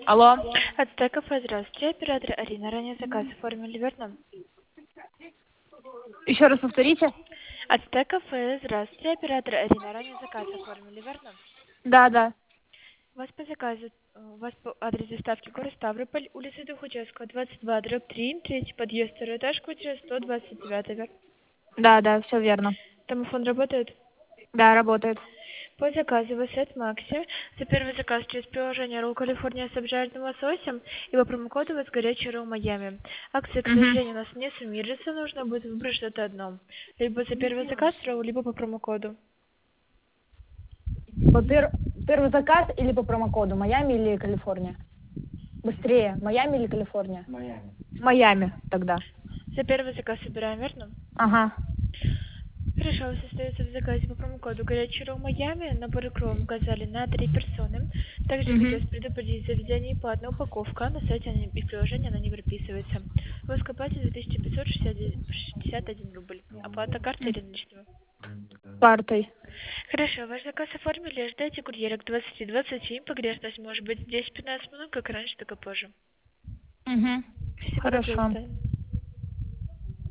Алло. Ацтек кафе, здравствуйте. Оператор Арина. Ранее заказ оформили, верно? Еще раз повторите. Ацтек кафе, здравствуйте. Оператор Арина. Ранее заказ оформили, верно? Да. У вас по заказу, у вас по адрес доставки город Ставрополь, улица Тухачевского, 22, дробь 3, третий подъезд, второй этаж, квартира 129, верно? Да, все верно. Домофон работает? Да, работает. По заказу в Сет Макси за первый заказ через приложение Ролл Калифорния с обжаренным лососем и по промокоду у вас горячий Ролл Майами. Акции, к Угу. сожалению, у нас не суммируются, нужно будет выбрать что-то одно. Либо за первый заказ Ролл, либо по промокоду. Первый заказ или по промокоду? Майами или Калифорния? Быстрее. Майами или Калифорния? Майами тогда. За первый заказ собираем, верно? Ага. Хорошо, у вас остается в заказе по промокоду горячий Ролл Майами, набор икру указали на 3 персоны. Также хотелось предупредить, заведение платная упаковка, на сайте и приложении она не прописывается. У вас к оплате 2561 рубль. Оплата картой или наличными? Картой. Хорошо, ваш заказ оформили, ждайте курьера к 20:27, погрешность может быть 10-15 минут, как раньше, так и позже. Угу. Спасибо, до Хорошо. предоставления.